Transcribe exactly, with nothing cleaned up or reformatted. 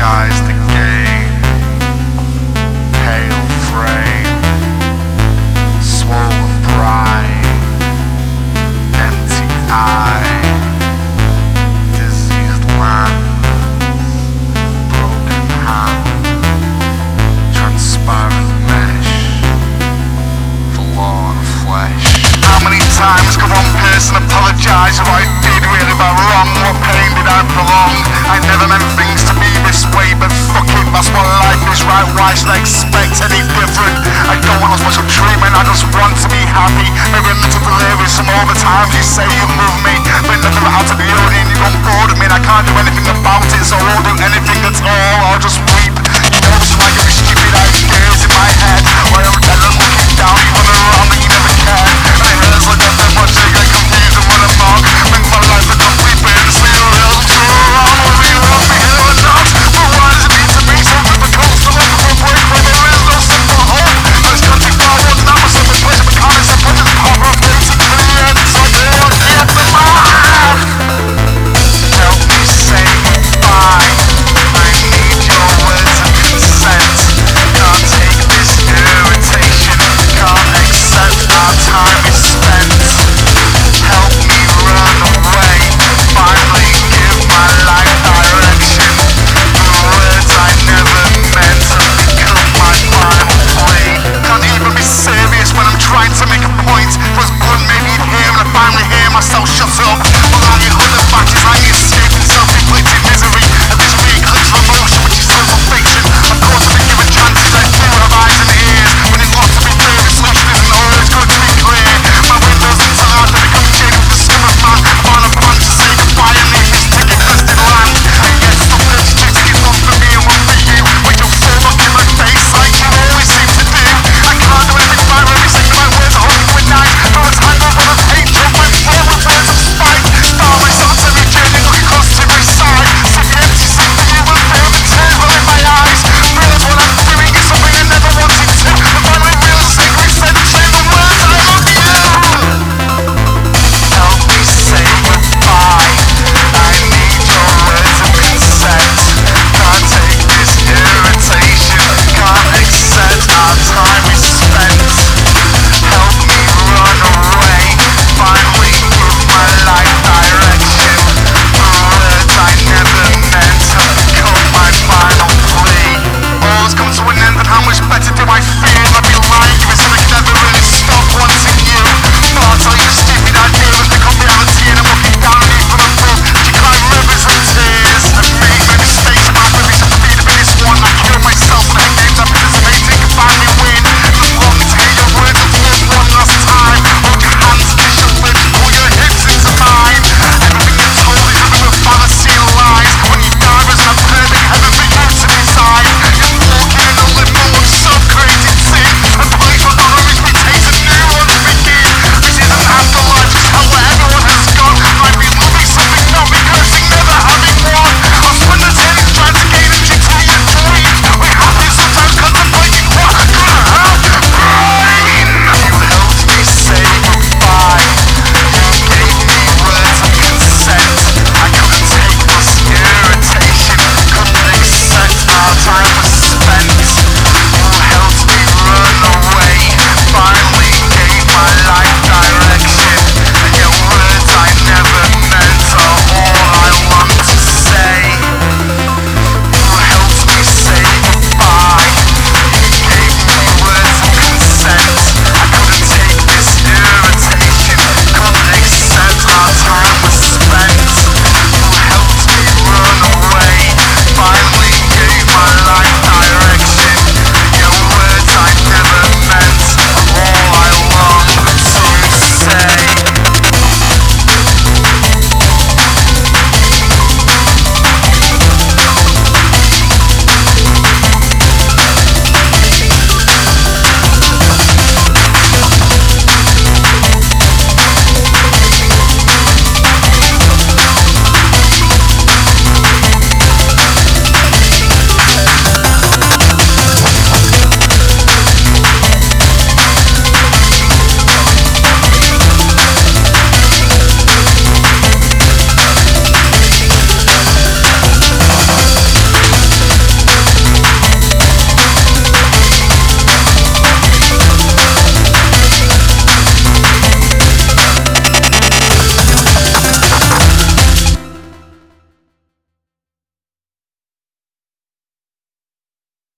disguised again. Pale frame, swollen pride, empty eye, diseased land, broken hand, transparent mesh, forlorn flesh. How many times could one person apologise for what I did really went wrong? What pain did I prolong? I never meant things to be this way, but fuck it, that's what life is, right? Why should I expect any different? I don't want special treatment, I just want to be happy. Maybe I'm not to delirious from all the times you say you move me, but never out of the union, you got bored of me and I can't do anything about it.